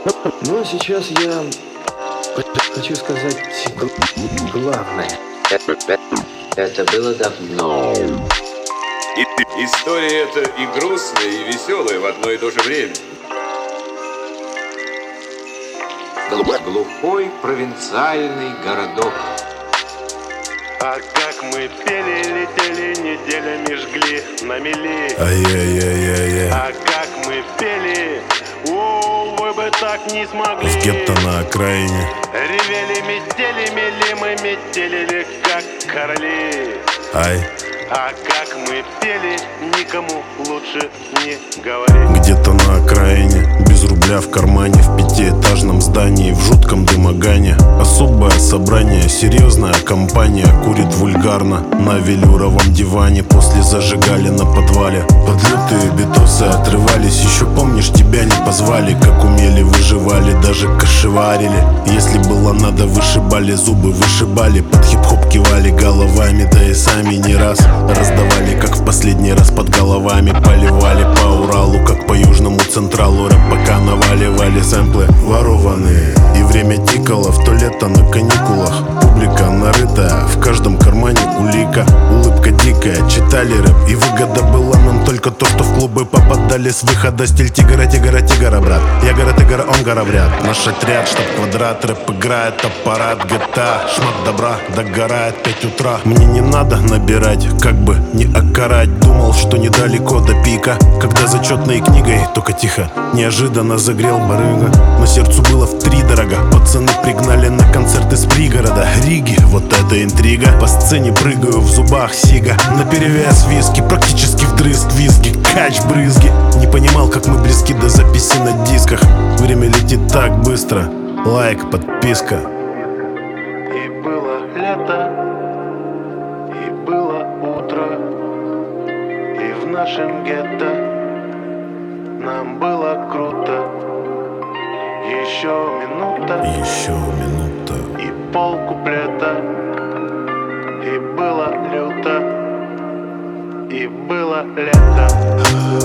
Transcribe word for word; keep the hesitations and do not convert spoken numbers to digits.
Ну а сейчас я хочу сказать главное. Это было давно. И, история эта и грустная, и веселая в одно и то же время. Глухой провинциальный городок. А как мы пели, летели, неделями жгли на мели. Ай-яй-яй-яй-яй. А как мы пели, о, вы бы так не смогли. В гетто на окраине. Ревели, метели, мели, мы метелили, как короли. Ай. А как мы пели, никому лучше не говори. Где-то на окраине, без рубля в кармане, в пятиэтажном здании, в жутком дымогане. Особое собрание, серьезная компания курит вульгарно на велюровом диване. После зажигали на подвале. Подлетые битосы отрывались. Еще помнишь, тебя не позвали. Как умели, выживали, даже кошеварили. Если было надо, вышибали зубы, вышибали. Под хип-хоп кивали головами, да и сами не раз раздавали, как в последний раз под головами. Поливали по Уралу, как по южному централу. Рэп пока наваливали сэмплы ворованные. И время тикало, в то лето на каникулах. Публика нарытая, в каждом кармане улика. Улыбка дикая, читали рэп. И выгода была нам только то, что в клубы попадали с выхода. Стиль тигра, тигра, тигра, брат. Я гора, тигра, он гора, брат. Наш отряд, штаб квадрат, рэп играет аппарат джи ти эй. Шмат добра, догорает пять утра. Мне не надо набирать, как бы не окарать. Думал, что недалеко до пика, когда зачетной книгой, только тихо, неожиданно загрел барыга. Но сердцу было втридорога. Пацаны пригнали на концерт из пригорода Риги, вот это интрига. По сцене прыгаю, в зубах сига. Наперевес виски, практически вдрызг визги. Кач брызги. Не понимал, как мы близки до записи на дисках. Время летит так быстро. Лайк, подписка. И было лето, и было утро, и в нашем гетто нам было круто. Еще минута, Еще минута. и пол куплета, и было люто, и было лето.